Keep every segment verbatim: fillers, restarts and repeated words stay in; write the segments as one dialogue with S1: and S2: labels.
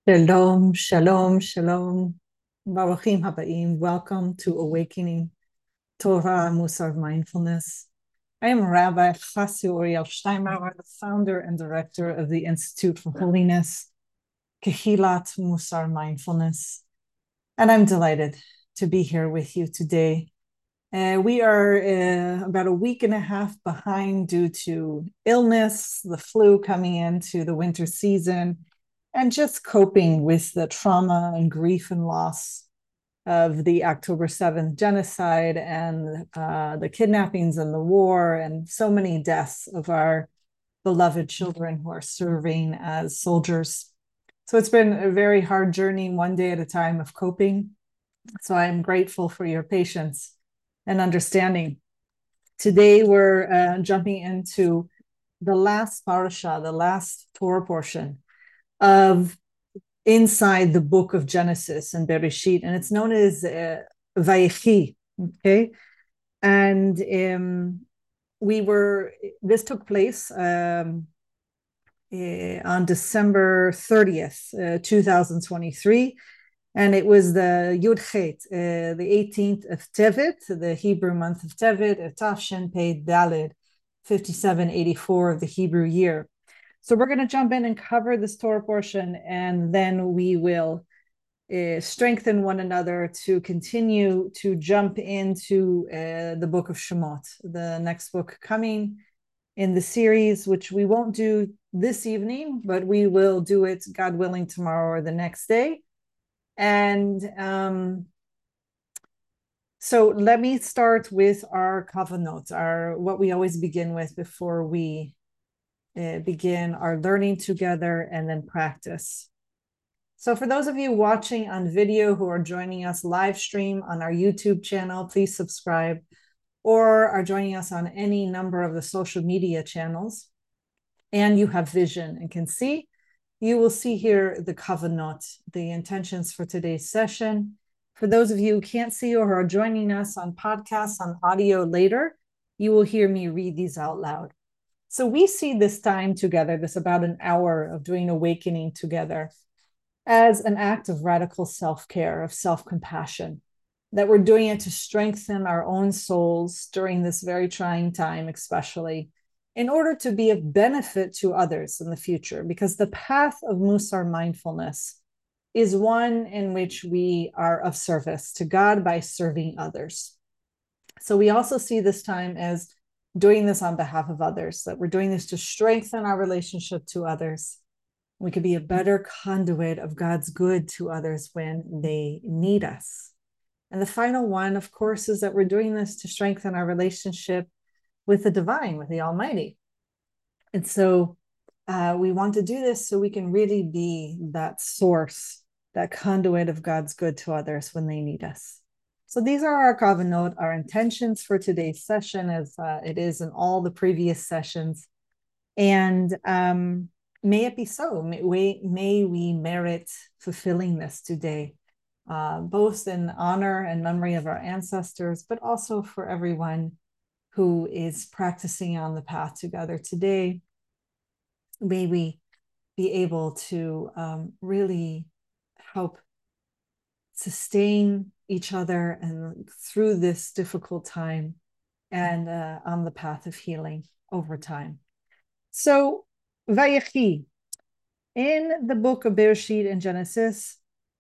S1: Shalom, shalom, shalom. Baruchim habayim. Welcome to Awakening Torah Musar Mindfulness. I am Rabbi Chassi Uriel Steinbauer, the founder and director of the Institute for Holiness, Kehilat Musar Mindfulness. And I'm delighted to be here with you today. Uh, we are uh, about a week and a half behind due to illness, the flu coming into the winter season, and just coping with the trauma and grief and loss of the October seventh genocide and uh, the kidnappings and the war and so many deaths of our beloved children who are serving as soldiers. So it's been a very hard journey, one day at a time of coping. So I'm grateful for your patience and understanding. Today we're uh, jumping into the last parasha, the last Torah portion of inside the book of Genesis and Bereshit, and it's known as uh, Vayechi, okay? And um, we were, this took place um, uh, on December thirtieth, uh, two thousand twenty-three, and it was the Yud Chet, uh, the eighteenth of Tevet, the Hebrew month of Tevet, Tafshin Pei Daled, fifty-seven eighty-four of the Hebrew year. So we're going to jump in and cover this Torah portion, and then we will uh, strengthen one another to continue to jump into uh, the book of Shemot, the next book coming in the series, which we won't do this evening, but we will do it, God willing, tomorrow or the next day. And um, so let me start with our kavanot, our what we always begin with before we Uh, begin our learning together and then practice. So for those of you watching on video who are joining us live stream on our YouTube channel, please subscribe, or are joining us on any number of the social media channels, and you have vision and can see, you will see here the kavanot, the intentions for today's session. For those of you who can't see or are joining us on podcasts, on audio later, you will hear me read these out loud. So we see this time together, this about an hour of doing awakening together, as an act of radical self-care, of self-compassion, that we're doing it to strengthen our own souls during this very trying time, especially, in order to be of benefit to others in the future, because the path of Musar mindfulness is one in which we are of service to God by serving others. So we also see this time as doing this on behalf of others, that we're doing this to strengthen our relationship to others. We could be a better conduit of God's good to others when they need us. And the final one, of course, is that we're doing this to strengthen our relationship with the divine, with the Almighty. And so uh, we want to do this so we can really be that source, that conduit of God's good to others when they need us. So these are our kavanot, our intentions for today's session, as uh, it is in all the previous sessions. And um, may it be so. May we, may we merit fulfilling this today, uh, both in honor and memory of our ancestors, but also for everyone who is practicing on the path together today. May we be able to um, really help sustain each other and through this difficult time and uh, on the path of healing over time. So, Vayechi, in the book of Bereshit and Genesis,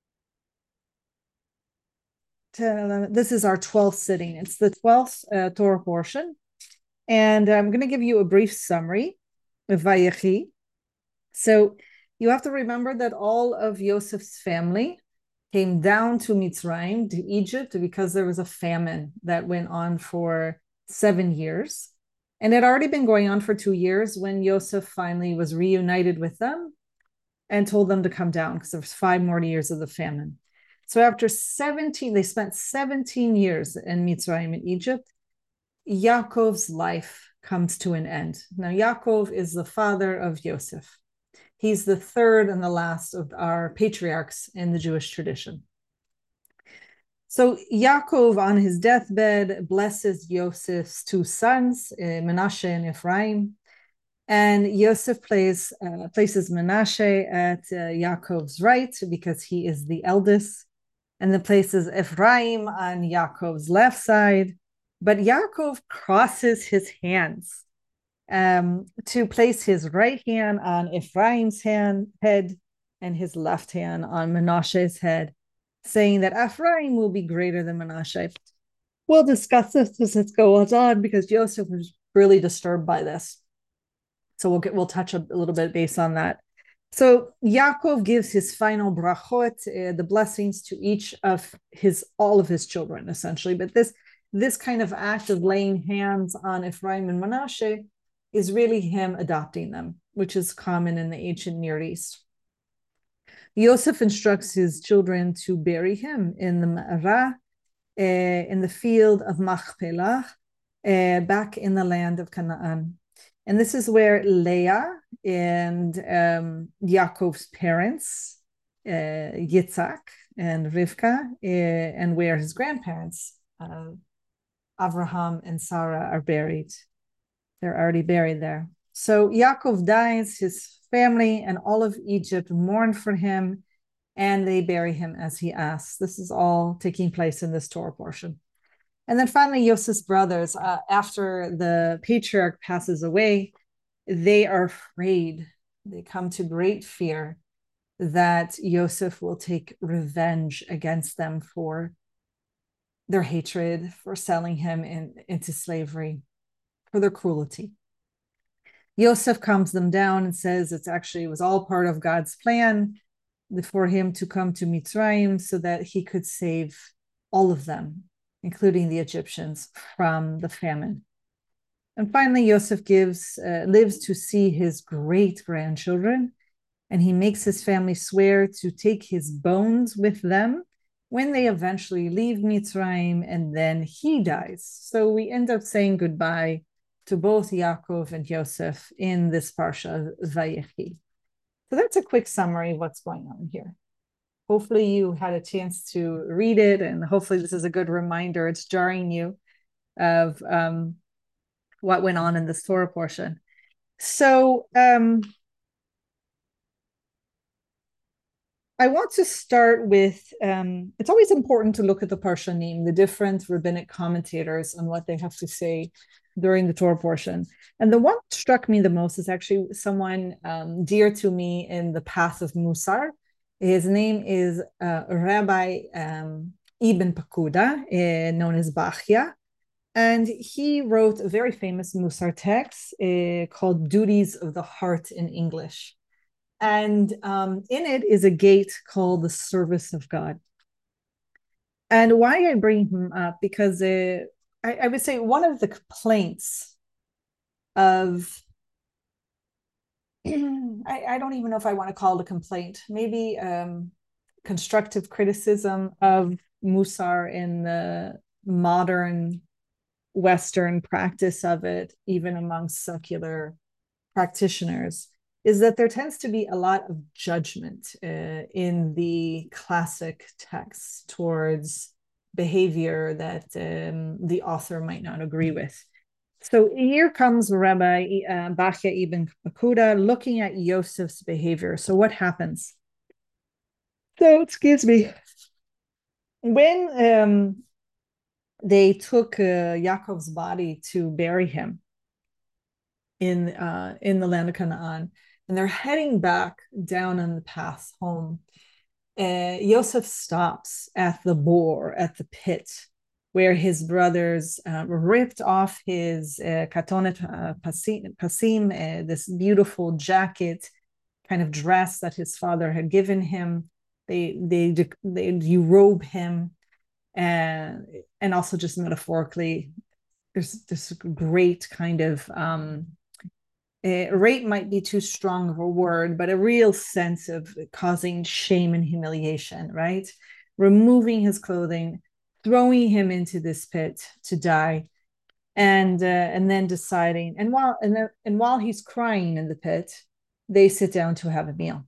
S1: to, this is our twelfth sitting. It's the twelfth uh, Torah portion. And I'm going to give you a brief summary of Vayechi. So you have to remember that all of Yosef's family came down to Mitzrayim, to Egypt, because there was a famine that went on for seven years. And it had already been going on for two years when Yosef finally was reunited with them and told them to come down because there was five more years of the famine. So after seventeen, they spent seventeen years in Mitzrayim in Egypt. Yaakov's life comes to an end. Now, Yaakov is the father of Yosef. He's the third and the last of our patriarchs in the Jewish tradition. So Yaakov, on his deathbed, blesses Yosef's two sons, Menashe and Ephraim, And Yosef plays, uh, places Menashe at uh, Yaakov's right because he is the eldest, and then places Ephraim on Yaakov's left side. But Yaakov crosses his hands um, to place his right hand on Ephraim's hand, head and his left hand on Menashe's head, saying that Ephraim will be greater than Menashe. We'll discuss this as it goes on because Joseph was really disturbed by this. So we'll get we'll touch a, a little bit based on that. So Yaakov gives his final brachot, uh, the blessings to each of his all of his children, essentially. But this this kind of act of laying hands on Ephraim and Menashe is really him adopting them, which is common in the ancient Near East. Yosef instructs his children to bury him in the Ma'arah, uh, in the field of Machpelah, uh, back in the land of Canaan. And this is where Leah and um, Yaakov's parents, uh, Yitzhak and Rivka, uh, and where his grandparents, uh, Avraham and Sarah, are buried. They're already buried there. So Yaakov dies, his family and all of Egypt mourn for him, and they bury him as he asks. This is all taking place in this Torah portion. And then finally, Yosef's brothers, uh, after the patriarch passes away, they are afraid. They come to great fear that Yosef will take revenge against them for their hatred, for selling him in, into slavery, for their cruelty. Yosef calms them down and says it's actually, it was all part of God's plan for him to come to Mitzrayim so that he could save all of them, including the Egyptians, from the famine. And finally, Yosef gives, uh, lives to see his great-grandchildren, and he makes his family swear to take his bones with them when they eventually leave Mitzrayim, and then he dies. So we end up saying goodbye to both Yaakov and Yosef in this Parsha, Vayechi. So that's a quick summary of what's going on here. Hopefully you had a chance to read it, and hopefully this is a good reminder. It's jarring you of um, what went on in this Torah portion. So um, I want to start with, um, it's always important to look at the Parshanim, the different rabbinic commentators and what they have to say during the Torah portion. And the one that struck me the most is actually someone um, dear to me in the path of Musar. His name is uh, Rabbi um, Ibn Pakuda, uh, known as Bachya. And he wrote a very famous Musar text uh, called Duties of the Heart in English. And um, in it is a gate called the Service of God. And why I bring him up, because uh, I, I would say one of the complaints of, I, I don't even know if I want to call it a complaint, maybe um, constructive criticism of Musar in the modern Western practice of it, even amongst secular practitioners, is that there tends to be a lot of judgment uh, in the classic texts towards behavior that um, the author might not agree with. So here comes Rabbi uh, Bachya Ibn Pakuda looking at Yosef's behavior. So what happens? So excuse me. When um, they took uh, Yaakov's body to bury him in uh, in the land of Canaan, and they're heading back down on the path home, uh, Yosef stops at the bore, at the pit, where his brothers uh, ripped off his uh, katonet uh, pasim, pasim uh, this beautiful jacket, kind of dress that his father had given him. They they they derobe him, and and also just metaphorically, there's this great kind of um, Uh, rape might be too strong of a word, but a real sense of causing shame and humiliation, right? Removing his clothing, throwing him into this pit to die, and uh, and then deciding. And while and then, and while he's crying in the pit, they sit down to have a meal,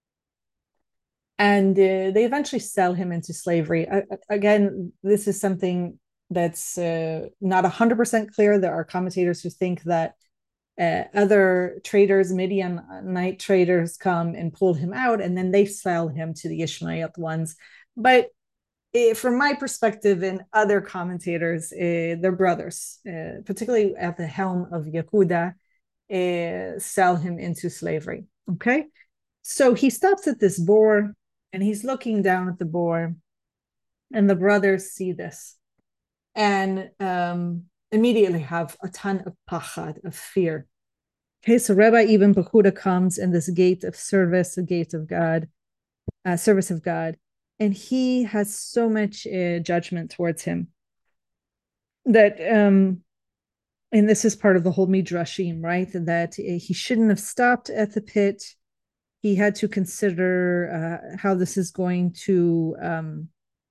S1: and uh, they eventually sell him into slavery. I, again, this is something that's uh, not one hundred percent clear. There are commentators who think that Uh, other traders, Midianite traders, come and pull him out, and then they sell him to the Ishmaelite ones. But uh, from my perspective and other commentators, uh, they're brothers, uh, particularly at the helm of Yehuda, uh, sell him into slavery. Okay, so he stops at this boar, and he's looking down at the boar, and the brothers see this, and um, immediately have a ton of pachad, of fear. Okay, so Rabbi Ibn Bahuda comes in this gate of service, the gate of God, uh, service of God, and he has so much uh, judgment towards him that, um, and this is part of the whole midrashim, right? That uh, he shouldn't have stopped at the pit. He had to consider uh, how this is going to, um,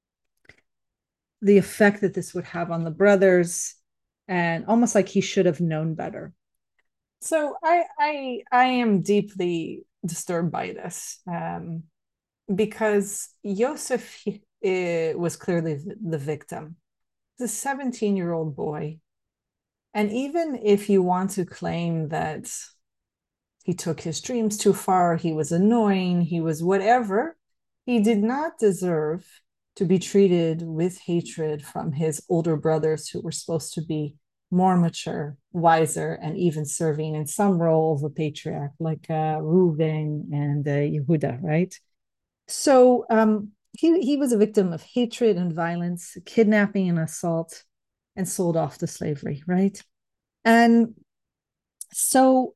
S1: the effect that this would have on the brothers, and almost like he should have known better. So I I I am deeply disturbed by this, um, because Yosef uh, was clearly the victim. He's a seventeen-year-old boy, and even if you want to claim that he took his dreams too far, he was annoying, he was whatever, he did not deserve to be treated with hatred from his older brothers who were supposed to be more mature, wiser, and even serving in some role of a patriarch like uh, Reuven and uh, Yehuda, right? So um, he, he was a victim of hatred and violence, kidnapping and assault, and sold off to slavery, right? And so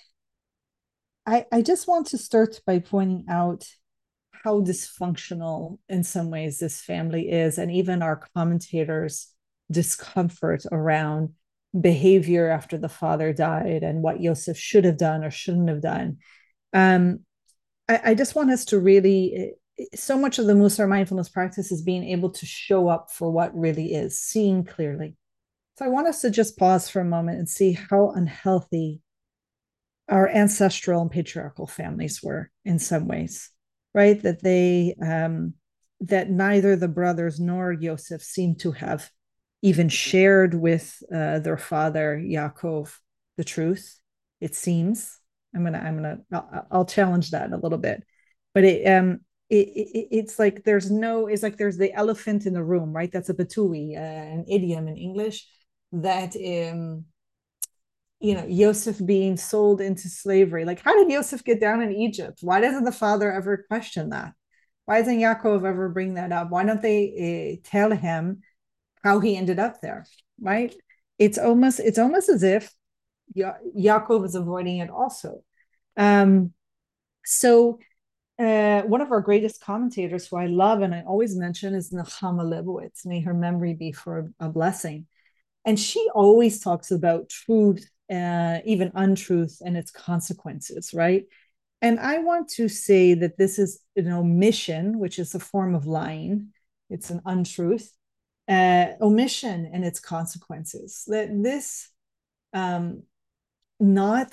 S1: I, I just want to start by pointing out how dysfunctional in some ways this family is, and even our commentators' discomfort around behavior after the father died and what Yosef should have done or shouldn't have done. Um, I, I just want us to really, so much of the Musar mindfulness practice is being able to show up for what really is, seeing clearly. So I want us to just pause for a moment and see how unhealthy our ancestral and patriarchal families were in some ways, right? That they, um, that neither the brothers nor Yosef seem to have even shared with uh, their father Yaakov the truth. It seems. I'm gonna, I'm gonna, I'll, I'll challenge that a little bit, but it, um, it, it, it's like there's no, it's like there's the elephant in the room, right? That's a batui, uh, an idiom in English that. Um, you know, Yosef being sold into slavery. Like, how did Yosef get down in Egypt? Why doesn't the father ever question that? Why doesn't Yaakov ever bring that up? Why don't they uh, tell him how he ended up there? Right? It's almost it's almost as if ya- Yaakov is avoiding it also. Um, so uh, one of our greatest commentators, who I love and I always mention, is Nechama Leibowitz. May her memory be for a blessing. And she always talks about truth, uh, even untruth, and its consequences, right? And I want to say that this is an omission, which is a form of lying. It's an untruth, uh, omission and its consequences. That this um, not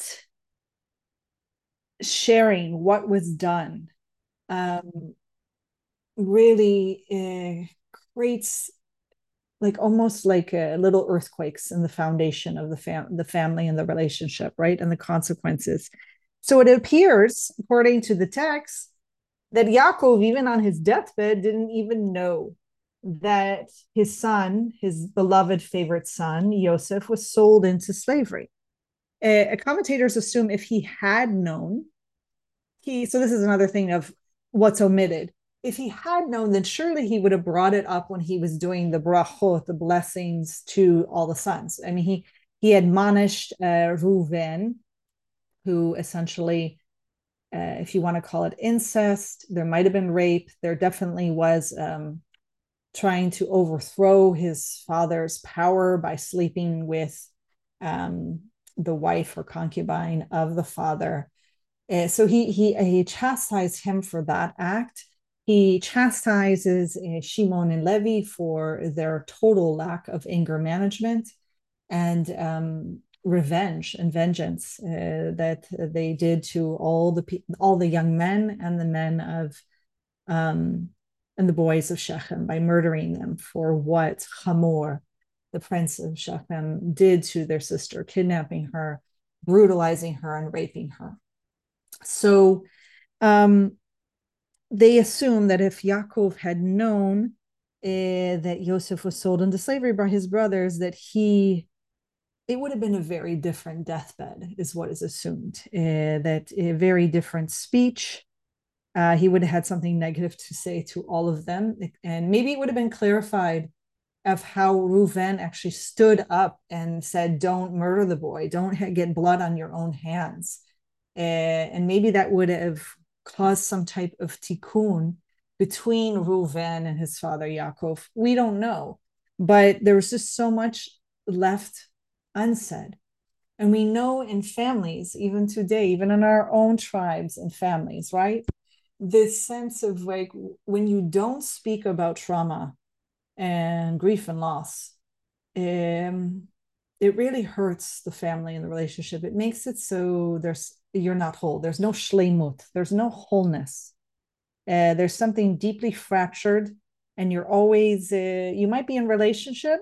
S1: sharing what was done um, really uh, creates like almost like uh, little earthquakes in the foundation of the fam- the family and the relationship, right? And the consequences. So it appears, according to the text, that Yaakov, even on his deathbed, didn't even know that his son, his beloved favorite son, Yosef, was sold into slavery. Uh, commentators assume if he had known, he, so this is another thing of what's omitted. If he had known, then surely he would have brought it up when he was doing the brachot, the blessings to all the sons. I mean, he he admonished uh, Reuven, who essentially, uh, if you want to call it incest, there might have been rape. There definitely was um, trying to overthrow his father's power by sleeping with um, the wife or concubine of the father. Uh, so he he he chastised him for that act. He chastises uh, Shimon and Levi for their total lack of anger management and um, revenge and vengeance uh, that they did to all the all the young men and the men of um, and the boys of Shechem by murdering them for what Hamor, the prince of Shechem, did to their sister, kidnapping her, brutalizing her and raping her. So um, they assume that if Yaakov had known uh, that Yosef was sold into slavery by his brothers, that he it would have been a very different deathbed, is what is assumed. Uh, that a very different speech. Uh, he would have had something negative to say to all of them, and maybe it would have been clarified of how Reuven actually stood up and said, "Don't murder the boy. Don't get blood on your own hands." Uh, and maybe that would have caused some type of tikkun between Reuven and his father Yaakov. We don't know, but there was just so much left unsaid. And we know in families, even today, even in our own tribes and families, right? This sense of like when you don't speak about trauma and grief and loss, um, it really hurts the family and the relationship. It makes it so there's you're not whole. There's no shleimut. There's no wholeness. Uh, there's something deeply fractured, and you're always uh, you might be in relationship,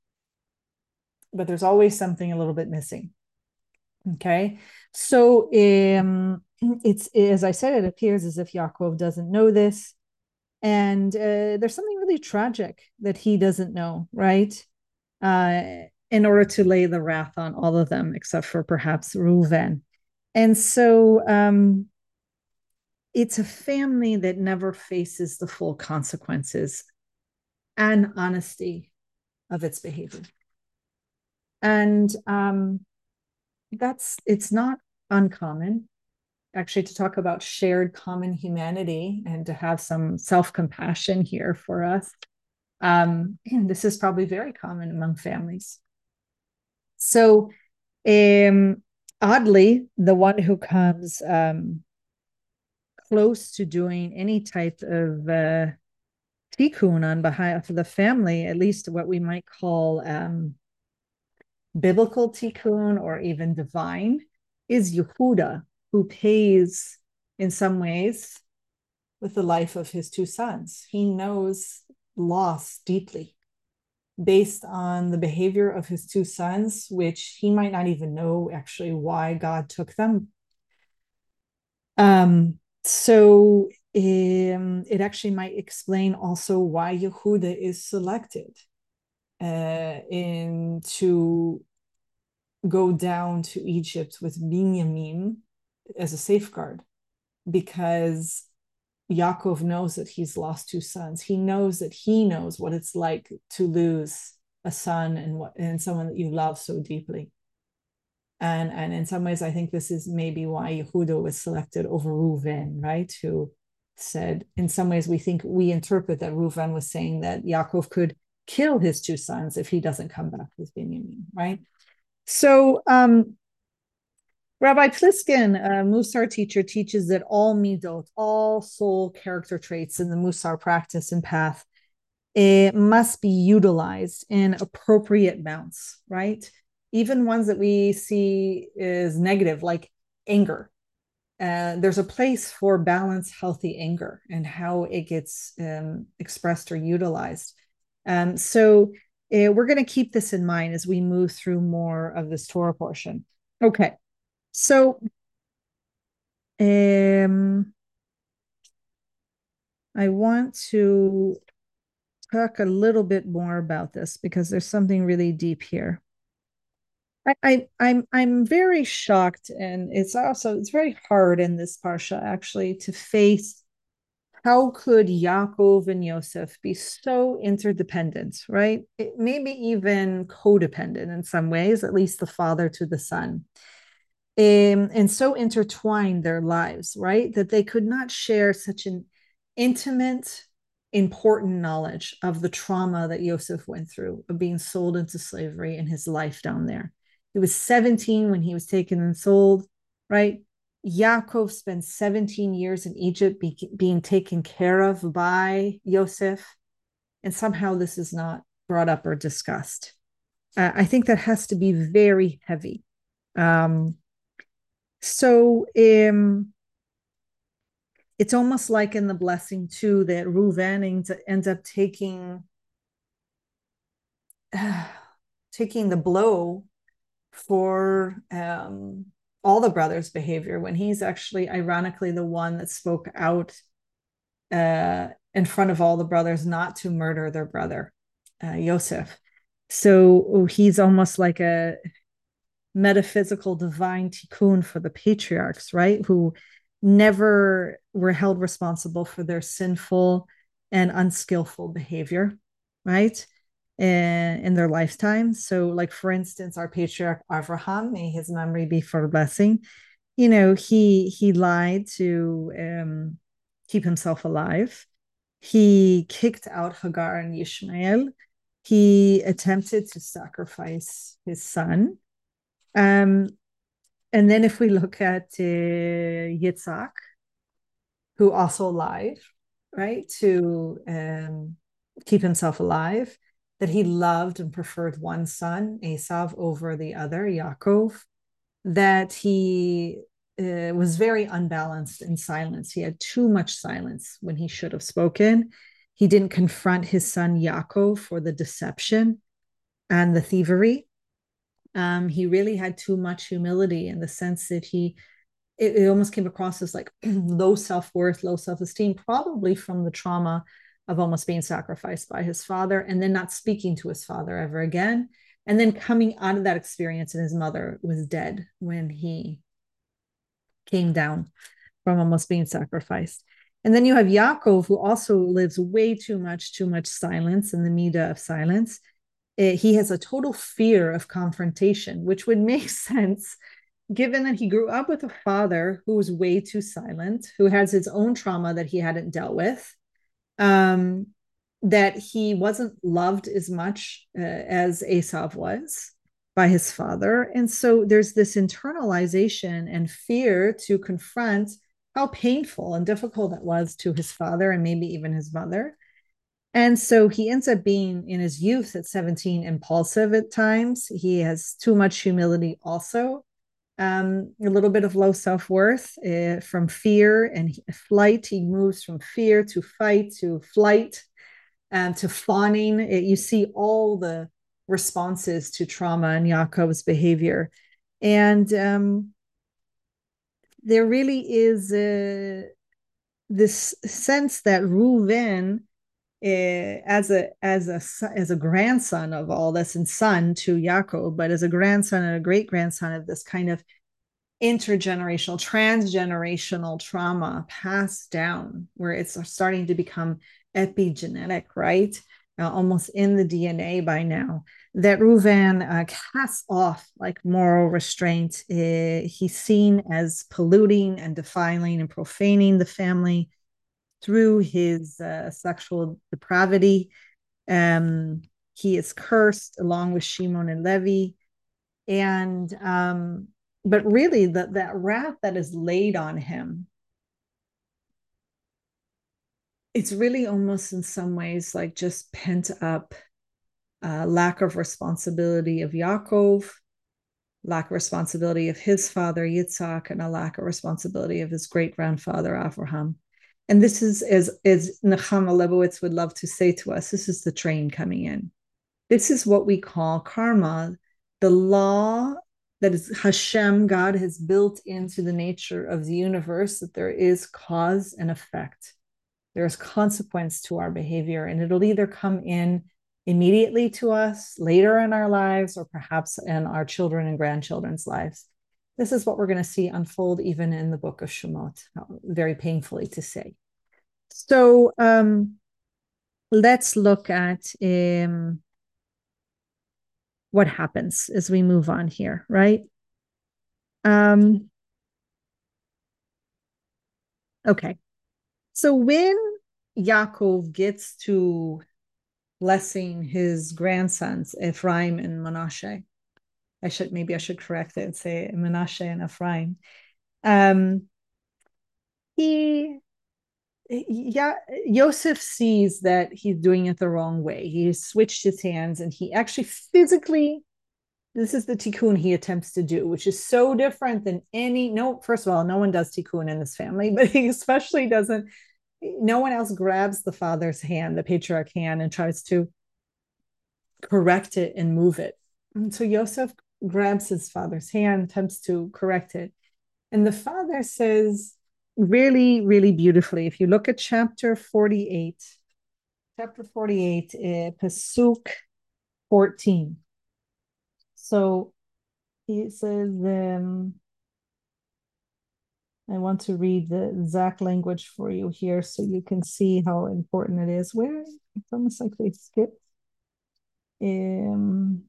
S1: but there's always something a little bit missing. Okay, so um, it's as I said, it appears as if Yaakov doesn't know this, and uh, there's something really tragic that he doesn't know, right? Uh, in order to lay the wrath on all of them, except for perhaps Reuven. And so um, it's a family that never faces the full consequences and honesty of its behavior. And um, that's it's not uncommon actually to talk about shared common humanity and to have some self-compassion here for us. Um, and this is probably very common among families. So um, oddly, the one who comes um, close to doing any type of uh, tikkun on behalf of the family, at least what we might call um, biblical tikkun or even divine, is Yehuda, who pays in some ways with the life of his two sons. He knows loss deeply based on the behavior of his two sons, which he might not even know actually why God took them. Um, so um, it actually might explain also why Yehuda is selected uh, in to go down to Egypt with Binyamin as a safeguard, because Yaakov knows that he's lost two sons. He knows that he knows what it's like to lose a son and what and someone that you love so deeply. And and in some ways, I think this is maybe why Yehuda was selected over Reuven, right? Who said, in some ways, we think we interpret that Reuven was saying that Yaakov could kill his two sons if he doesn't come back with Binyamin, right? So um, Rabbi Pliskin, a Musar teacher, teaches that all midot, all soul character traits in the Musar practice and path, it must be utilized in appropriate amounts, right? Even ones that we see as negative, like anger. Uh, there's a place for balanced, healthy anger and how it gets um, expressed or utilized. Um, so uh, we're going to keep this in mind as we move through more of this Torah portion. Okay. So um, I want to talk a little bit more about this because there's something really deep here. I, I I'm I'm very shocked, and it's also it's very hard in this parsha actually to face how could Yaakov and Yosef be so interdependent, right? It, maybe even codependent in some ways, at least the father to the son. Um, and so intertwined their lives, right? That they could not share such an intimate, important knowledge of the trauma that Yosef went through of being sold into slavery and his life down there. He was seventeen when he was taken and sold, right? Yaakov spent seventeen years in Egypt be, being taken care of by Yosef, and somehow this is not brought up or discussed. Uh, I think that has to be very heavy. Um, so um, it's almost like in the blessing too that Reuven ends up taking uh, taking the blow for um, all the brothers' behavior when he's actually, ironically, the one that spoke out uh, in front of all the brothers not to murder their brother, uh, Yosef. So he's almost like a metaphysical divine tikkun for the patriarchs, right? Who never were held responsible for their sinful and unskillful behavior, right? In, in their lifetime. So, like, for instance, our patriarch Avraham, may his memory be for a blessing, you know, he he lied to um, keep himself alive. He kicked out Hagar and Ishmael. He attempted to sacrifice his son. Um, and then if we look at uh, Yitzhak, who also lied, right, to um, keep himself alive, that he loved and preferred one son, Esav, over the other, Yaakov, that he uh, was very unbalanced in silence. He had too much silence when he should have spoken. He didn't confront his son Yaakov for the deception and the thievery. Um, he really had too much humility in the sense that he, it, it almost came across as like low self-worth, low self-esteem, probably from the trauma of almost being sacrificed by his father and then not speaking to his father ever again. And then coming out of that experience, and his mother was dead when he came down from almost being sacrificed. And then you have Yaakov, who also lives way too much, too much silence in the midah of silence. It, he has a total fear of confrontation, which would make sense given that he grew up with a father who was way too silent, who has his own trauma that he hadn't dealt with, um, that he wasn't loved as much uh, as Esav was by his father. And so there's this internalization and fear to confront how painful and difficult it was to his father and maybe even his mother. And so he ends up being, in his youth at seventeen, impulsive at times. He has too much humility also, um, a little bit of low self-worth uh, from fear and flight. He moves from fear to fight to flight um, to fawning. It, you see all the responses to trauma in Yaakov's behavior. And um, there really is a, this sense that Reuven, uh, as a as a as a grandson of all this and son to Yaakov, but as a grandson and a great grandson of this kind of intergenerational, transgenerational trauma passed down, where it's starting to become epigenetic, right? Uh, almost in the D N A by now, that Reuven uh, casts off like moral restraint. Uh, he's seen as polluting and defiling and profaning the family through his uh, sexual depravity. Um, he is cursed along with Shimon and Levi. And um, but really that that wrath that is laid on him, it's really almost in some ways like just pent up uh, lack of responsibility of Yaakov, lack of responsibility of his father Yitzhak, and a lack of responsibility of his great grandfather Avraham. And this is, as as Nechama Lebowitz would love to say to us, this is the train coming in. This is what we call karma, the law that is Hashem, God has built into the nature of the universe, that there is cause and effect. There is consequence to our behavior, and it'll either come in immediately to us, later in our lives, or perhaps in our children and grandchildren's lives. This is what we're going to see unfold even in the book of Shemot, very painfully to say. So um, let's look at um, what happens as we move on here, right? Um, okay. So when Yaakov gets to blessing his grandsons, Ephraim and Manasseh, I should, maybe I should correct it and say Manasseh and Ephraim. Um, he, yeah, Yosef sees that he's doing it the wrong way. He switched his hands and he actually physically, this is the tikkun he attempts to do, which is so different than any, no, first of all, no one does tikkun in this family, but he especially doesn't, no one else grabs the father's hand, the patriarch hand, and tries to correct it and move it. And so Yosef grabs his father's hand, attempts to correct it. And the father says really, really beautifully, if you look at chapter forty-eight, chapter forty-eight, uh, Pasuk fourteen. So he says, um, I want to read the exact language for you here so you can see how important it is. Where it's almost like they skipped. Um,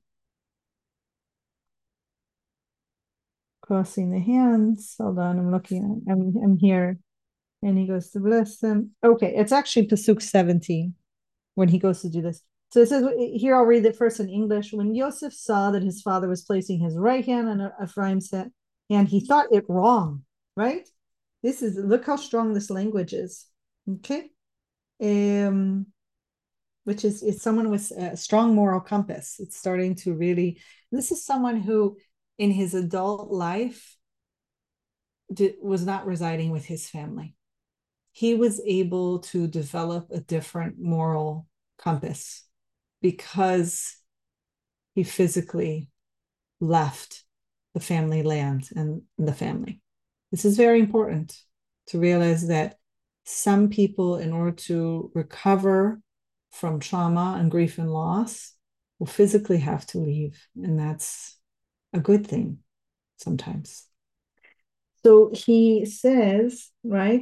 S1: crossing the hands. Hold on, I'm looking at I'm I'm here. And he goes to bless them. Okay, it's actually Pasuk seventeen when he goes to do this. So it says here, I'll read it first in English. When Yosef saw that his father was placing his right hand on Ephraim's hand, he thought it wrong, right? This is, look how strong this language is. Okay. Um, which is, is someone with a strong moral compass. It's starting to really, this is someone who in his adult life did, was not residing with his family. He was able to develop a different moral compass because he physically left the family land and the family. This is very important to realize that some people, in order to recover from trauma and grief and loss, will physically have to leave. And that's a good thing sometimes. So he says, right?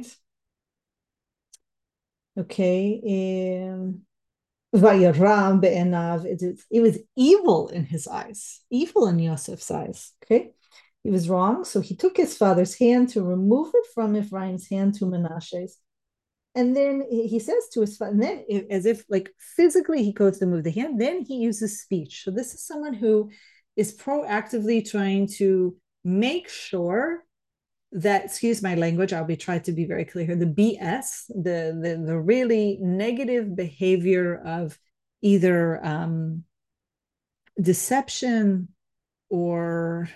S1: Okay. Um, Vayaram be'enav. It, it was evil in his eyes, evil in Yosef's eyes. Okay. He was wrong. So he took his father's hand to remove it from Ephraim's hand to Menashe's. And then he says to his father, and then as if like physically he goes to move the hand, then he uses speech. So this is someone who is proactively trying to make sure that, excuse my language, I'll be trying to be very clear here, the B S, the, the, the really negative behavior of either um, deception or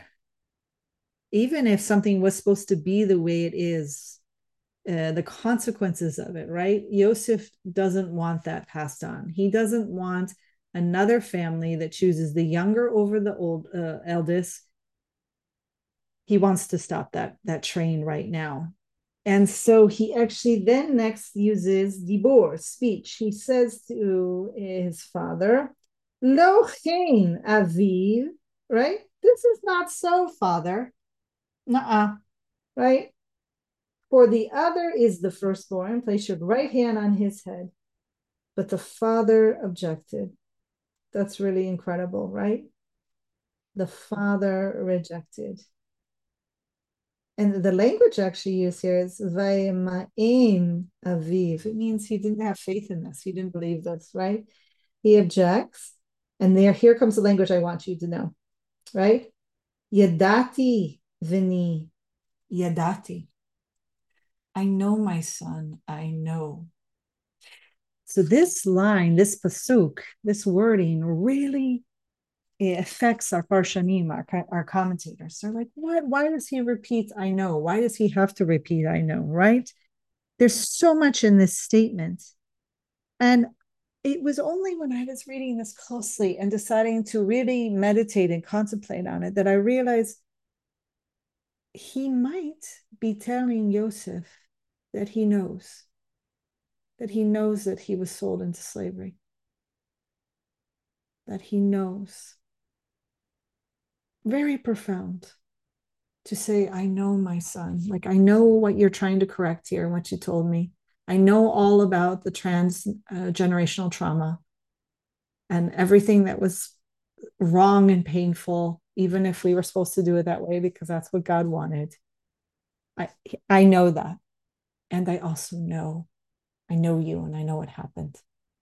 S1: even if something was supposed to be the way it is, uh, the consequences of it, right? Yosef doesn't want that passed on. He doesn't want another family that chooses the younger over the old uh, eldest. He wants to stop that, that train right now. And so he actually then next uses dibor, speech. He says to his father, Lo chen aviv, right? This is not so, father. Nuh-uh, right? For the other is the firstborn, place your right hand on his head. But the father objected. That's really incredible, right? The father rejected. And the language actually used here is Vayema'im aviv. It means he didn't have faith in this. He didn't believe this, right? He objects. And there, here comes the language I want you to know, right? Yadati vini. Yadati. I know, my son, I know. So this line, this pasuk, this wording really it affects our parshanim, our, our commentators. They're like, what? Why does he repeat, I know? Why does he have to repeat, I know, right? There's so much in this statement. And it was only when I was reading this closely and deciding to really meditate and contemplate on it that I realized he might be telling Yosef that he knows, that he knows that he was sold into slavery, that he knows. Very profound to say, I know, my son, like I know what you're trying to correct here and what you told me. I know all about the transgenerational uh, trauma and everything that was wrong and painful, even if we were supposed to do it that way because that's what God wanted. I, I know that. And I also know, I know you and I know what happened.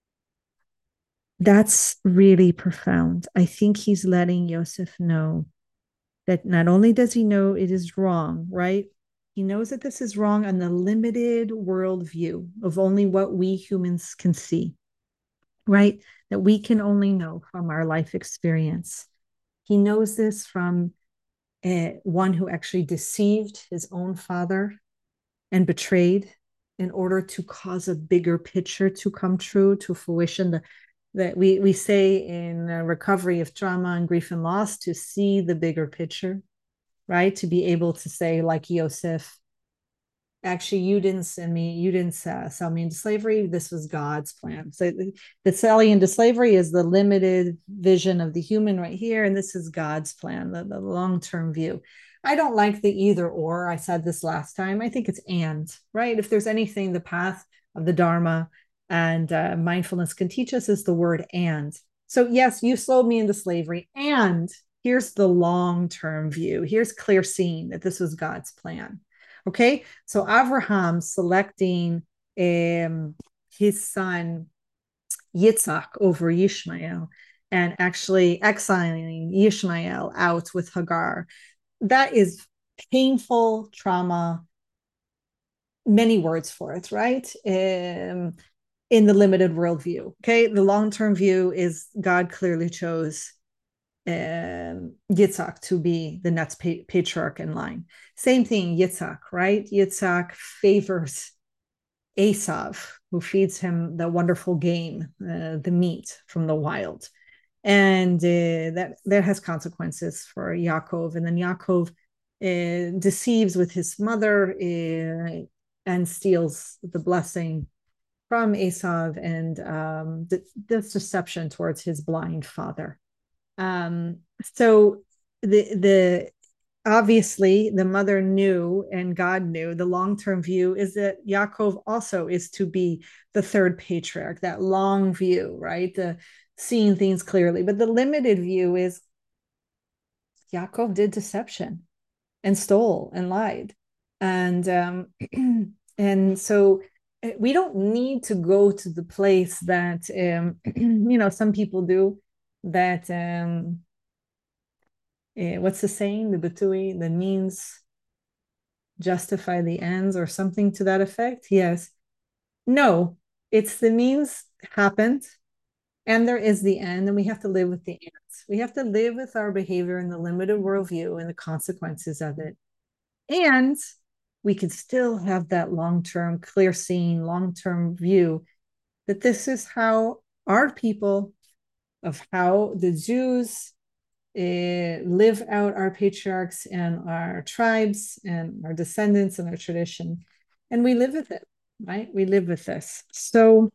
S1: That's really profound. I think he's letting Yosef know that not only does he know it is wrong, right? He knows that this is wrong on the limited worldview of only what we humans can see, right? That we can only know from our life experience. He knows this from uh, one who actually deceived his own father and betrayed in order to cause a bigger picture to come true, to fruition, the, that we, we say in recovery of trauma and grief and loss to see the bigger picture, right? To be able to say, like Yosef, actually, you didn't send me, you didn't sell me into slavery. This was God's plan. So the selling into slavery is the limited vision of the human right here. And this is God's plan, the, the long-term view. I don't like the either or. I said this last time. I think it's and, right? If there's anything the path of the Dharma and uh, mindfulness can teach us is the word and. So yes, you sold me into slavery. And here's the long-term view. Here's clear seeing that this was God's plan. Okay, so Abraham selecting um, his son Yitzhak over Ishmael and actually exiling Ishmael out with Hagar, that is painful trauma, many words for it, right? Um, in the limited worldview. Okay, the long-term view is God clearly chose um, Yitzhak to be the next pa- patriarch in line. Same thing, Yitzhak, right? Yitzhak favors Esav, who feeds him the wonderful game, uh, the meat from the wild. And uh, that, that has consequences for Yaakov. And then Yaakov uh, deceives with his mother uh, and steals the blessing from Esav and um, this deception towards his blind father. Um, so the the obviously the mother knew and God knew the long-term view is that Yaakov also is to be the third patriarch, that long view, right? The seeing things clearly. But the limited view is Yaakov did deception and stole and lied. And um, and so we don't need to go to the place that um, you know, some people do that um uh, what's the saying? The Batui, the means justify the ends or something to that effect. Yes. No, it's the means happened and there is the end, and we have to live with the ends. We have to live with our behavior in the limited worldview and the consequences of it. And we can still have that long-term, clear seeing, long-term view that this is how our people, of how the Jews uh, live out our patriarchs and our tribes and our descendants and our tradition, and we live with it, right? We live with this. So,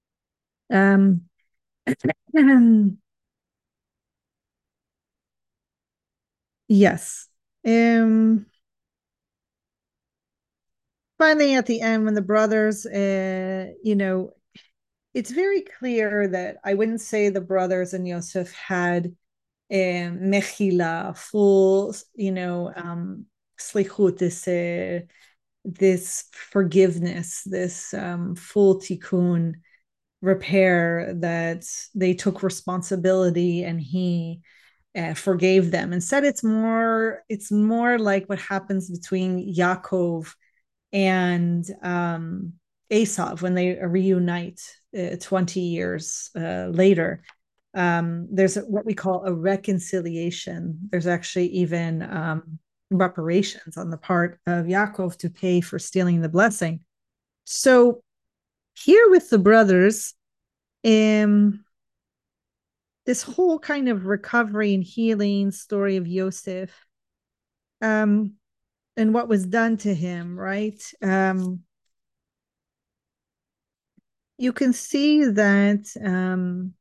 S1: um, yes. Um, finally, at the end, when the brothers, uh, you know, it's very clear that I wouldn't say the brothers and Yosef had um, mechila, full, you know, um, slichut, this uh, this forgiveness, this um, full tikkun repair, that they took responsibility and he uh, forgave them. Instead, it's more it's more like what happens between Yaakov and um, Esav when they reunite uh, twenty years uh, later. Um, there's what we call a reconciliation. There's actually even um, reparations on the part of Yaakov to pay for stealing the blessing. So here with the brothers, um, this whole kind of recovery and healing story of Yosef, um, and what was done to him, right? Um, you can see that um,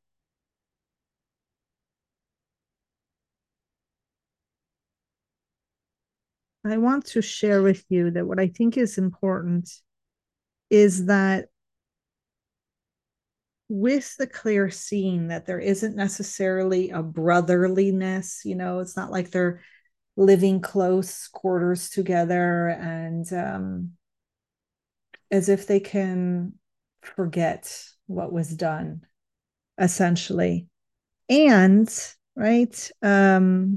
S1: I want to share with you that what I think is important is that with the clear seeing that there isn't necessarily a brotherliness, you know, it's not like they're living close quarters together and um, as if they can forget what was done, essentially. And, right, um,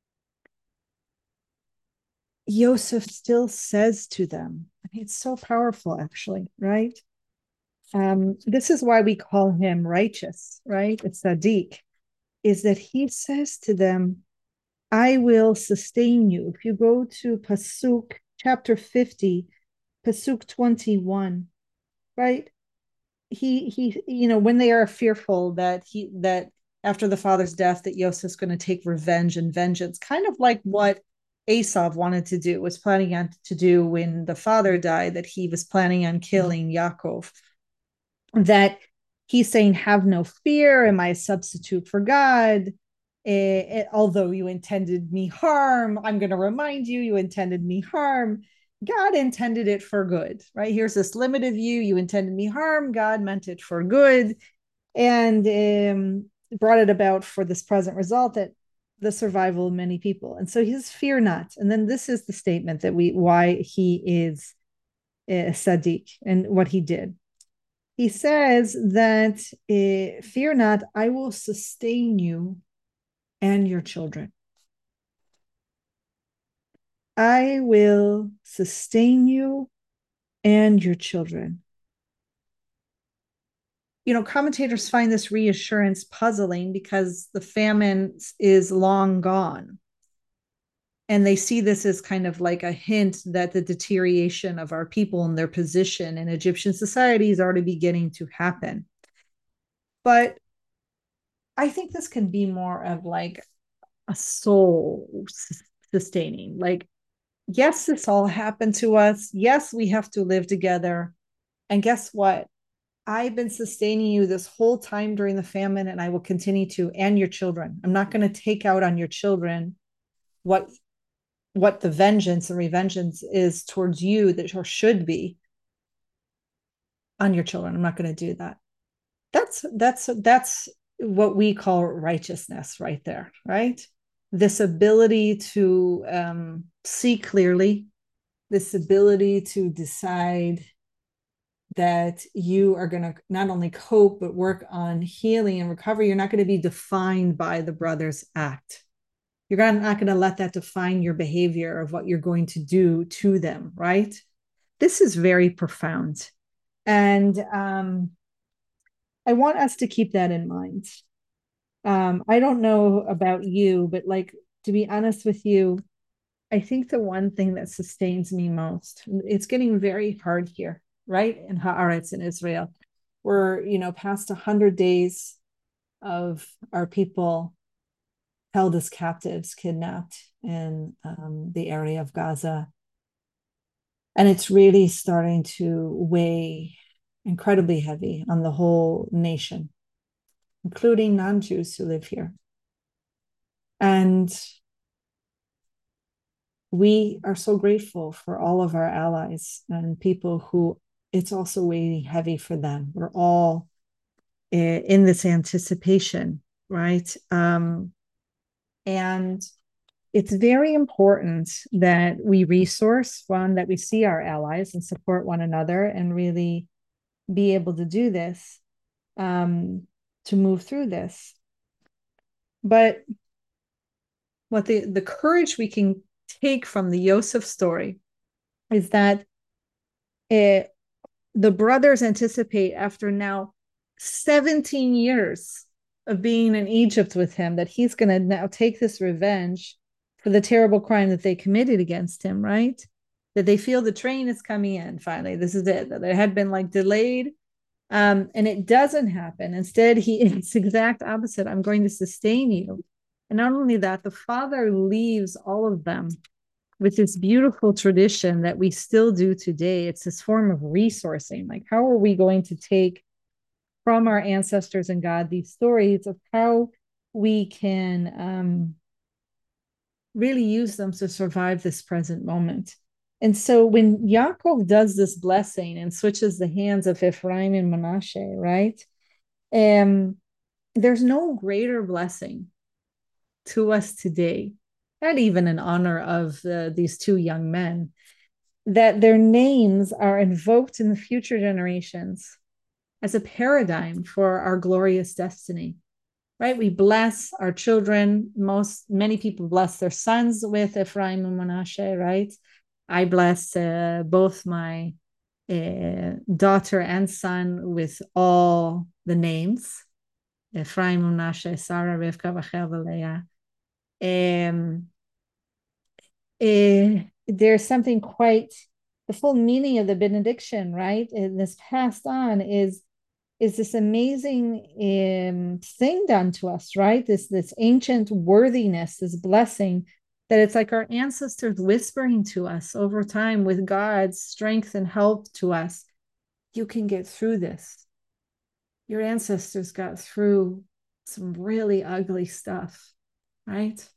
S1: Yosef still says to them, I mean, it's so powerful, actually, right? Um, this is why we call him righteous, right? It's Sadiq, is that he says to them, I will sustain you. If you go to Pasuk chapter fifty, Pasuk twenty-one, right? he he you know, when they are fearful that he that after the father's death that Yosef's going to take revenge and vengeance, kind of like what Esav wanted to do, was planning on to do when the father died, that he was planning on killing Yaakov. That he's saying, have no fear, am I a substitute for God? Eh, eh, although you intended me harm, I'm going to remind you, you intended me harm. God intended it for good, right? Here's this limited view. You intended me harm. God meant it for good, and um, brought it about for this present result, that the survival of many people. And so he's fear not. And then this is the statement that we, why he is a Sadiq and what he did. He says that, uh, fear not, I will sustain you and your children. I will sustain you and your children. You know, commentators find this reassurance puzzling because the famine is long gone. And they see this as kind of like a hint that the deterioration of our people and their position in Egyptian society is already beginning to happen. But I think this can be more of like a soul sustaining. Like, yes, this all happened to us. Yes, we have to live together. And guess what? I've been sustaining you this whole time during the famine, and I will continue to, and your children. I'm not going to take out on your children what what the vengeance and revengeance is towards you, that or should be on your children. I'm not going to do that. That's that's that's what we call righteousness right there, right? This ability to um, see clearly, this ability to decide that you are going to not only cope, but work on healing and recovery. You're not going to be defined by the brother's act. You're not going to let that define your behavior of what you're going to do to them, right? This is very profound. And um, I want us to keep that in mind. Um, I don't know about you, but like, to be honest with you, I think the one thing that sustains me most, it's getting very hard here, right? In Haaretz in Israel. We're, you know, past a hundred days of our people held as captives, kidnapped in um, the area of Gaza. And it's really starting to weigh incredibly heavy on the whole nation, including non-Jews who live here. And we are so grateful for all of our allies and people who it's also weighing heavy for them. We're all in this anticipation, right? Um, and it's very important that we resource, one, that we see our allies and support one another and really be able to do this, um, to move through this. But what the, the courage we can take from the Yosef story is that it, the brothers anticipate, after now seventeen years of being in Egypt with him, that he's going to now take this revenge for the terrible crime that they committed against him, right? That they feel the train is coming in finally. This is it. That it had been like delayed. Um, and it doesn't happen. Instead, he it's exact opposite. I'm going to sustain you. And not only that, the father leaves all of them with this beautiful tradition that we still do today. It's this form of resourcing. Like, how are we going to take from our ancestors and God these stories of how we can um, really use them to survive this present moment? And so when Yaakov does this blessing and switches the hands of Ephraim and Manasseh, right? Um, there's no greater blessing to us today, not even in honor of uh, these two young men, that their names are invoked in the future generations as a paradigm for our glorious destiny, right? We bless our children. Most, many people bless their sons with Ephraim and Manasseh, right? I bless uh, both my uh, daughter and son with all the names, Ephraim, Manasseh, Sarah, Rivka, Rachel, Leah. Um, uh, there's something quite, the full meaning of the benediction, right? And this passed on is is this amazing um, thing done to us, right? This this ancient worthiness, this blessing, that it's like our ancestors whispering to us over time with God's strength and help to us. You can get through this. Your ancestors got through some really ugly stuff, right?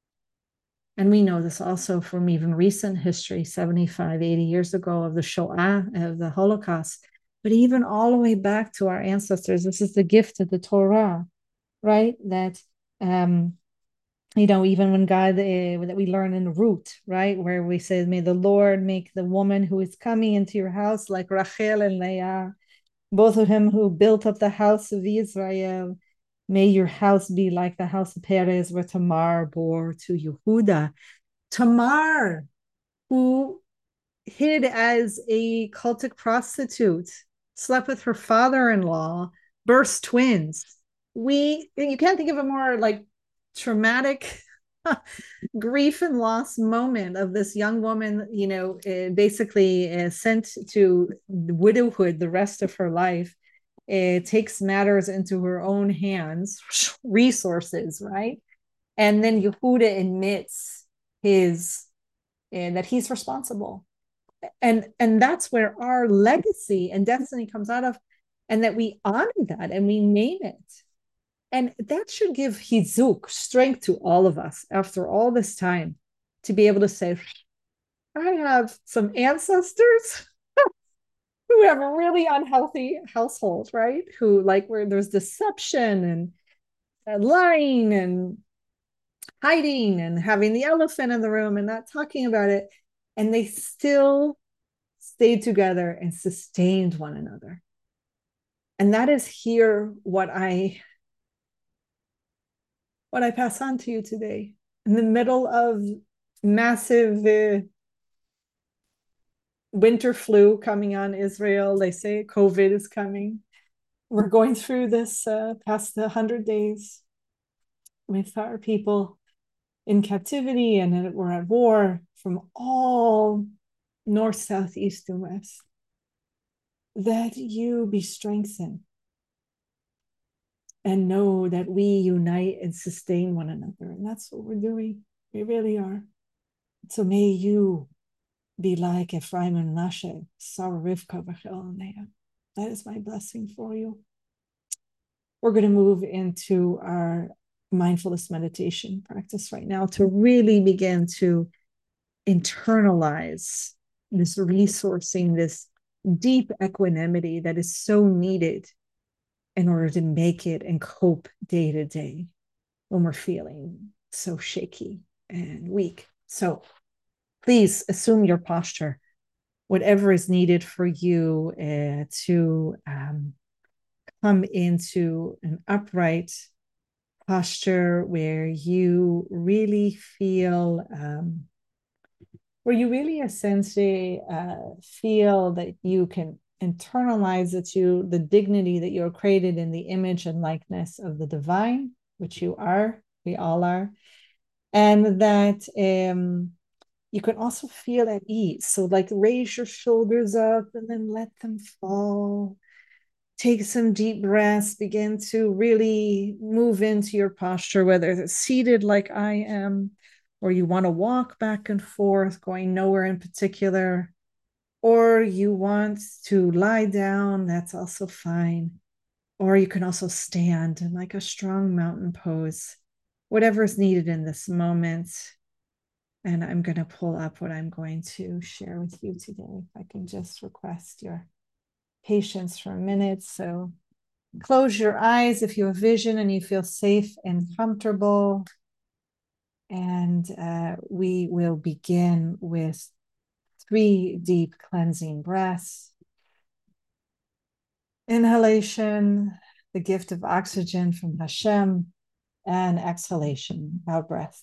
S1: And we know this also from even recent history, seventy-five, eighty years ago, of the Shoah, of the Holocaust. But even all the way back to our ancestors, this is the gift of the Torah, right? That, um, you know, even when God, uh, that we learn in Ruth, right? Where we say, may the Lord make the woman who is coming into your house like Rachel and Leah, both of them who built up the house of Israel. May your house be like the house of Perez, where Tamar bore to Yehuda. Tamar, who hid as a cultic prostitute, slept with her father-in-law, birthed twins. We, you can't think of a more like traumatic grief and loss moment of this young woman, you know, uh, basically uh, sent to widowhood the rest of her life. It takes matters into her own hands, resources, right? And then Yehuda admits his and that he's responsible, and and that's where our legacy and destiny comes out of, and that we honor that and we name it. And that should give hizuk, strength, to all of us after all this time, to be able to say, I have some ancestors who have a really unhealthy household, right? Who, like, where there's deception and, and lying and hiding and having the elephant in the room and not talking about it. And they still stayed together and sustained one another. And that is here what I what I pass on to you today. In the middle of massive uh, winter flu coming on Israel, they say COVID is coming. We're going through this uh, past the one hundred days with our people in captivity, and we're at war from all north, south, east, and west. That you be strengthened and know that we unite and sustain one another. And that's what we're doing. We really are. So may you be like Ephraim and Manasseh, Sarah, Rivka, Rachel, and Leah. That is my blessing for you. We're going to move into our mindfulness meditation practice right now to really begin to internalize this resourcing, this deep equanimity that is so needed in order to make it and cope day to day when we're feeling so shaky and weak. So please assume your posture, whatever is needed for you uh, to um, come into an upright posture where you really feel, um, where you really essentially uh, feel that you can internalize that you, the dignity that you're created in the image and likeness of the divine, which you are, we all are, and that um, you can also feel at ease. So like raise your shoulders up and then let them fall. Take some deep breaths, begin to really move into your posture, whether it's seated like I am, or you want to walk back and forth, going nowhere in particular, or you want to lie down, that's also fine. Or you can also stand in like a strong mountain pose, whatever is needed in this moment. And I'm going to pull up what I'm going to share with you today. If I can just request your patience for a minute. So close your eyes if you have vision and you feel safe and comfortable. And uh, we will begin with three deep cleansing breaths. Inhalation, the gift of oxygen from Hashem, and exhalation, out breath.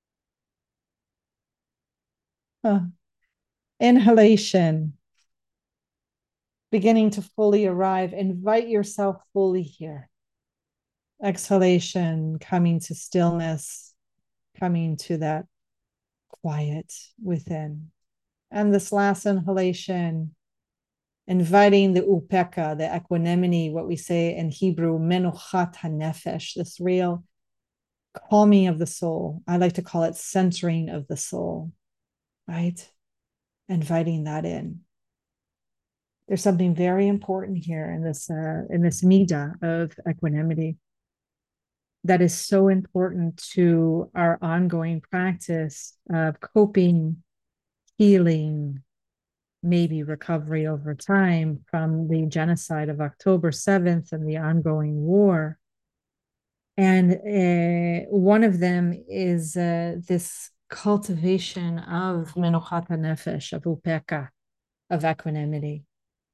S1: Huh. Inhalation, beginning to fully arrive. Invite yourself fully here. Exhalation, coming to stillness, coming to that quiet within. And this last inhalation, inviting the upeka, the equanimity, what we say in Hebrew, menuchat hanefesh, this real calming of the soul. I like to call it centering of the soul, right? Inviting that in. There's something very important here in this uh, in this midah of equanimity that is so important to our ongoing practice of coping, healing, maybe recovery over time from the genocide of October seventh and the ongoing war. And uh, one of them is uh, this cultivation of menuchat nefesh, of upeka, of equanimity.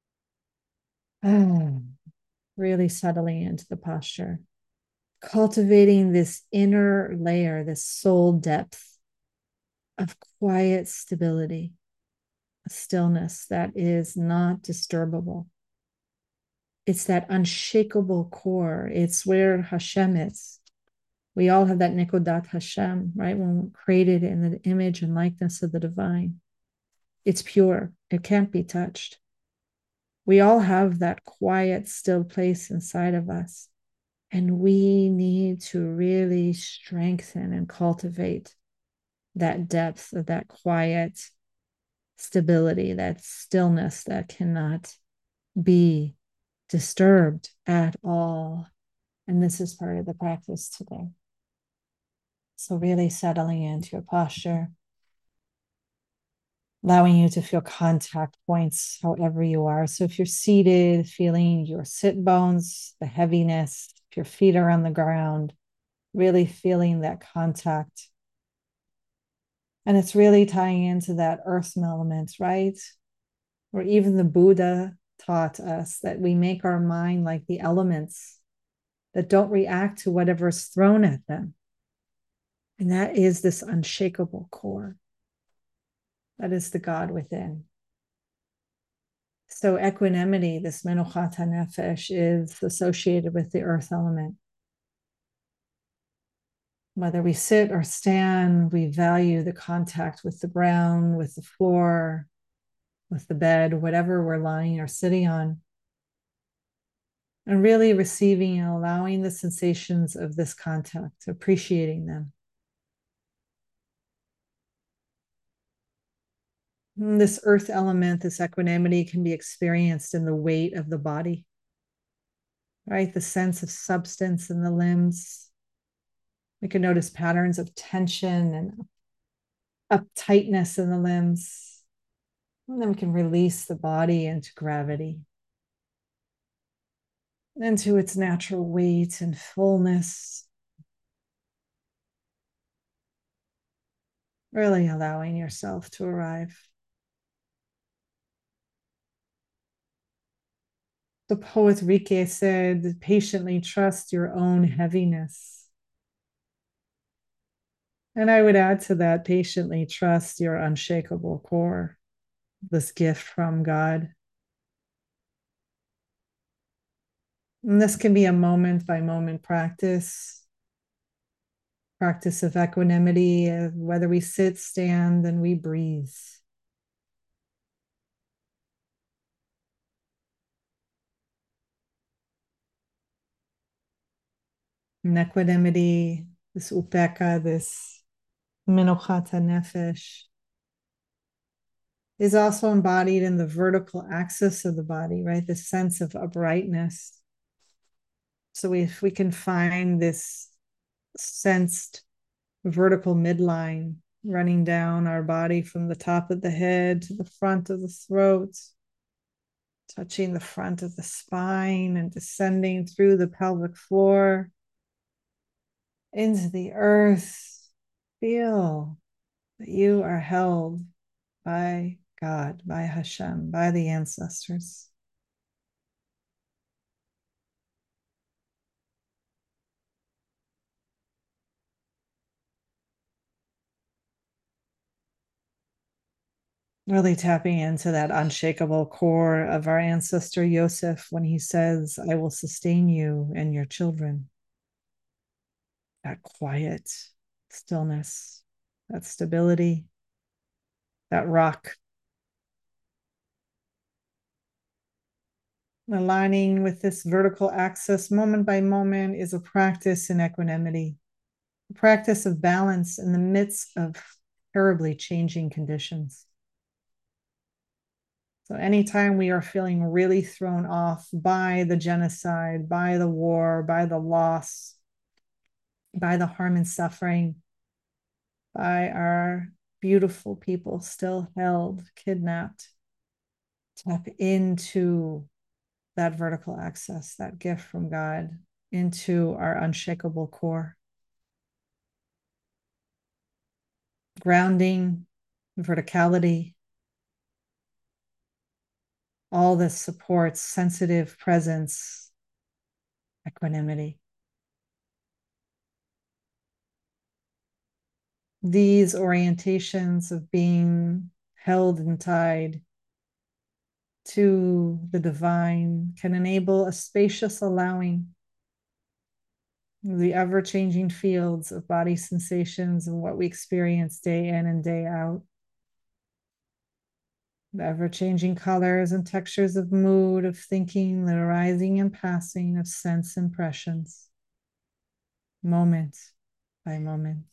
S1: Oh, really settling into the posture, cultivating this inner layer, this soul depth of quiet stability, a stillness that is not disturbable. It's that unshakable core. It's where Hashem is. We all have that Nikodat Hashem, right? When we're created in the image and likeness of the divine. It's pure. It can't be touched. We all have that quiet, still place inside of us. And we need to really strengthen and cultivate that depth of that quiet stability, that stillness that cannot be disturbed at all. And this is part of the practice today. So really settling into your posture, allowing you to feel contact points however you are. So if you're seated, feeling your sit bones, the heaviness, if your feet are on the ground, really feeling that contact. And it's really tying into that earth element, right? Or even the Buddha taught us that we make our mind like the elements that don't react to whatever's thrown at them. And that is this unshakable core. That is the God within. So equanimity, this menuchat nefesh, is associated with the earth element. Whether we sit or stand, we value the contact with the ground, with the floor, with the bed, whatever we're lying or sitting on. And really receiving and allowing the sensations of this contact, appreciating them. And this earth element, this equanimity can be experienced in the weight of the body, right? The sense of substance in the limbs. We can notice patterns of tension and uptightness in the limbs. And then we can release the body into gravity, into its natural weight and fullness. Really allowing yourself to arrive. The poet Rike said, patiently trust your own heaviness. And I would add to that, patiently trust your unshakable core, this gift from God. And this can be a moment by moment practice, practice of equanimity, whether we sit, stand, and we breathe. And equanimity, this upeka, this menuchat nefesh, is also embodied in the vertical axis of the body, right? The sense of uprightness. So if we can find this sensed vertical midline running down our body from the top of the head to the front of the throat, touching the front of the spine and descending through the pelvic floor into the earth. Feel that you are held by God, by Hashem, by the ancestors. Really tapping into that unshakable core of our ancestor Yosef when he says, I will sustain you and your children. That quiet stillness, that stability, that rock. Aligning with this vertical axis moment by moment is a practice in equanimity, a practice of balance in the midst of terribly changing conditions. So anytime we are feeling really thrown off by the genocide, by the war, by the loss, by the harm and suffering, by our beautiful people still held, kidnapped, tap into that vertical access, that gift from God, into our unshakable core. Grounding, verticality, all this supports sensitive presence, equanimity. These orientations of being held and tied to the divine can enable a spacious allowing of the ever-changing fields of body sensations and what we experience day in and day out. The ever-changing colors and textures of mood, of thinking, the arising and passing of sense impressions, moment by moment.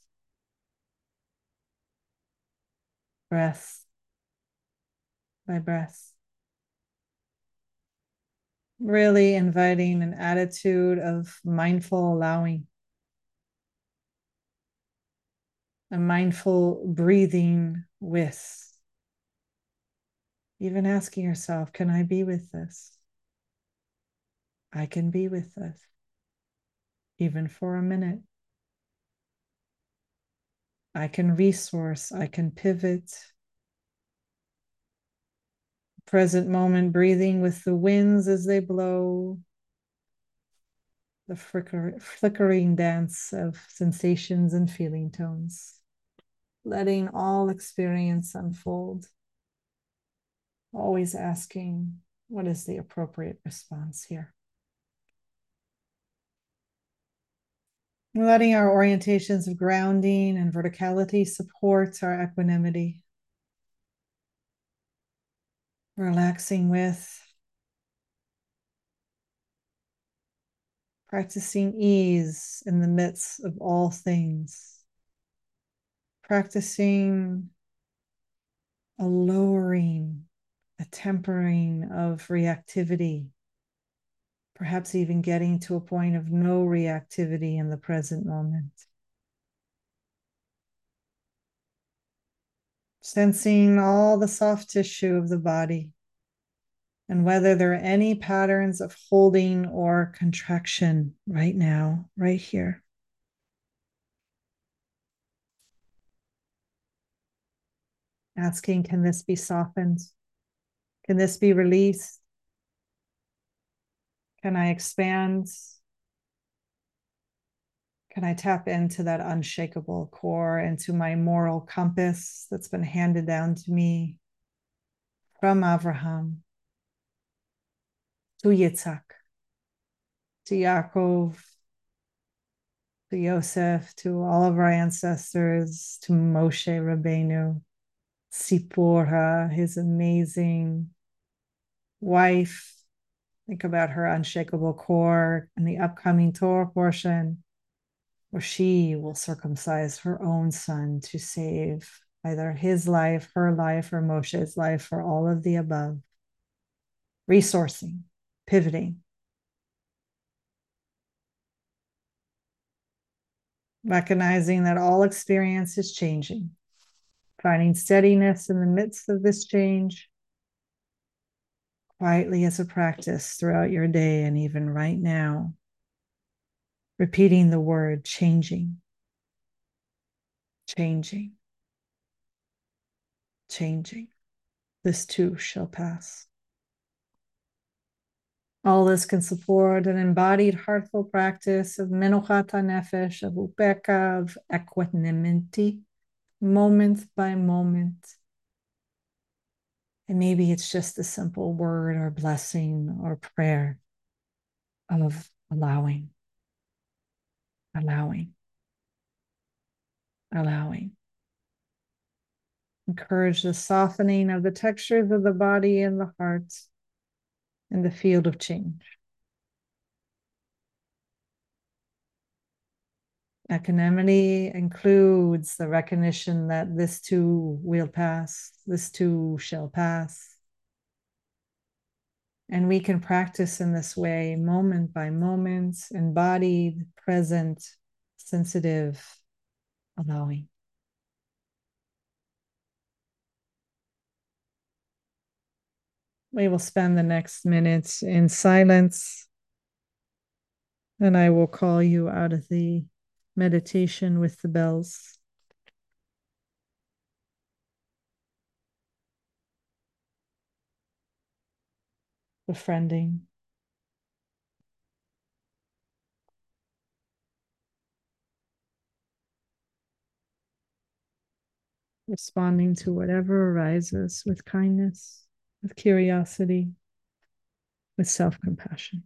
S1: Breath by breath. Really inviting an attitude of mindful allowing, a mindful breathing with. Even asking yourself, can I be with this? I can be with this, even for a minute. I can resource, I can pivot. Present moment, breathing with the winds as they blow, the flicker, flickering dance of sensations and feeling tones, letting all experience unfold, always asking, what is the appropriate response here? Letting our orientations of grounding and verticality support our equanimity. Relaxing with, practicing ease in the midst of all things. Practicing a lowering, a tempering of reactivity. Perhaps even getting to a point of no reactivity in the present moment. Sensing all the soft tissue of the body and whether there are any patterns of holding or contraction right now, right here. Asking, can this be softened? Can this be released? Can I expand? Can I tap into that unshakable core, into my moral compass that's been handed down to me from Avraham to Yitzhak, to Yaakov, to Yosef, to all of our ancestors, to Moshe Rabbeinu, Sipporah, his amazing wife. Think about her unshakable core in the upcoming Torah portion, where she will circumcise her own son to save either his life, her life, or Moshe's life, or all of the above. Resourcing, pivoting. Recognizing that all experience is changing. Finding steadiness in the midst of this change. Quietly as a practice throughout your day and even right now. Repeating the word changing. Changing. Changing. This too shall pass. All this can support an embodied heartful practice of menuchat hanefesh, of upeka, of equanimity, moment by moment. And maybe it's just a simple word or blessing or prayer of allowing, allowing, allowing. Encourage the softening of the textures of the body and the heart. in the field of change. Equanimity includes the recognition that this too will pass, this too shall pass. And we can practice in this way, moment by moment, embodied, present, sensitive, allowing. We will spend the next minutes in silence, and I will call you out of the meditation with the bells. Befriending. Responding to whatever arises with kindness, with curiosity, with self-compassion.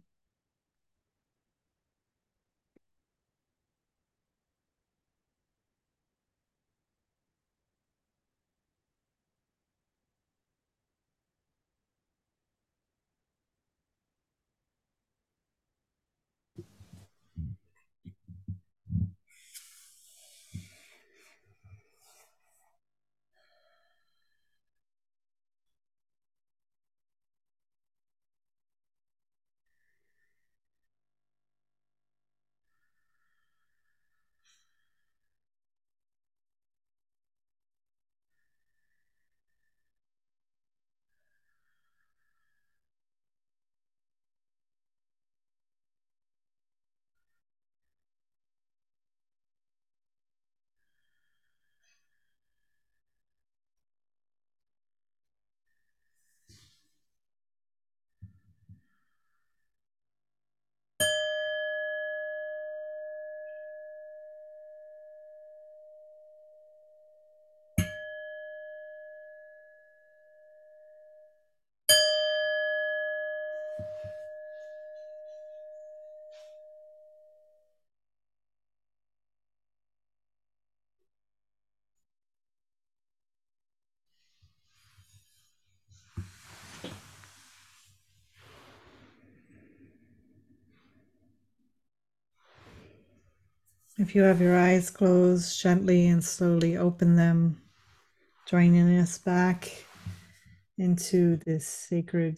S1: If you have your eyes closed, gently and slowly open them, joining us back into this sacred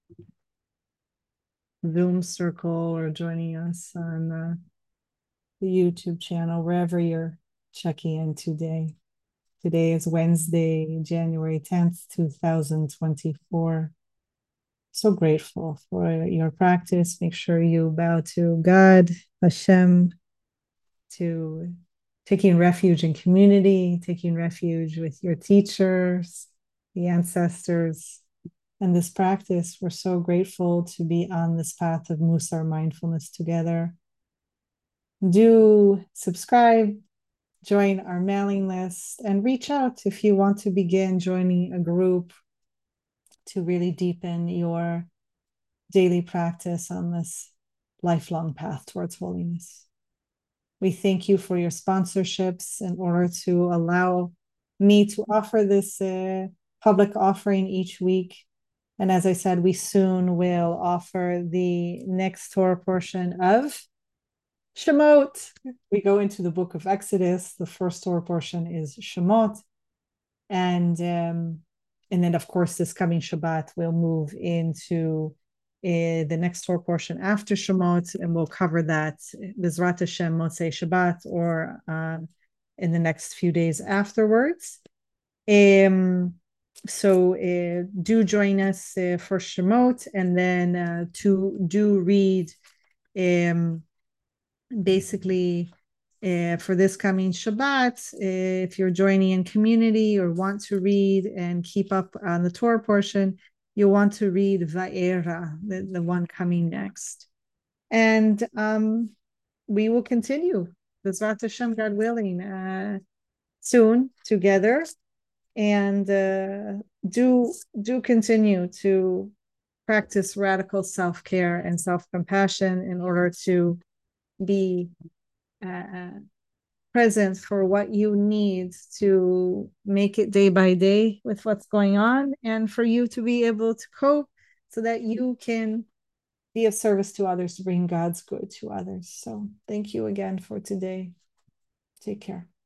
S1: Zoom circle or joining us on uh, the YouTube channel, wherever you're checking in today. Today is Wednesday, January tenth, two thousand twenty-four. So grateful for your practice. Make sure you bow to God, Hashem, to taking refuge in community, taking refuge with your teachers, the ancestors, and this practice. We're so grateful to be on this path of Musar mindfulness together. Do subscribe, join our mailing list, and reach out if you want to begin joining a group to really deepen your daily practice on this lifelong path towards holiness. We thank you for your sponsorships in order to allow me to offer this uh, public offering each week. And as I said, we soon will offer the next Torah portion of Shemot. We go into the book of Exodus. The first Torah portion is Shemot. And, um, and then, of course, this coming Shabbat, we'll move into uh, the next Torah portion after Shemot, and we'll cover that Bezrat Hashem Motzei Shabbat, or uh, in the next few days afterwards. Um, so uh, do join us uh, for Shemot, and then uh, to do read um, basically uh, for this coming Shabbat, uh, if you're joining in community or want to read and keep up on the Torah portion, you'll want to read Va'era, the, the one coming next. And um, we will continue, Bezrat Hashem, God willing, uh, soon together. And uh, do do continue to practice radical self-care and self-compassion in order to be uh, present for what you need to make it day by day with what's going on, and for you to be able to cope so that you can be of service to others, to bring God's good to others. So thank you again for today. Take care.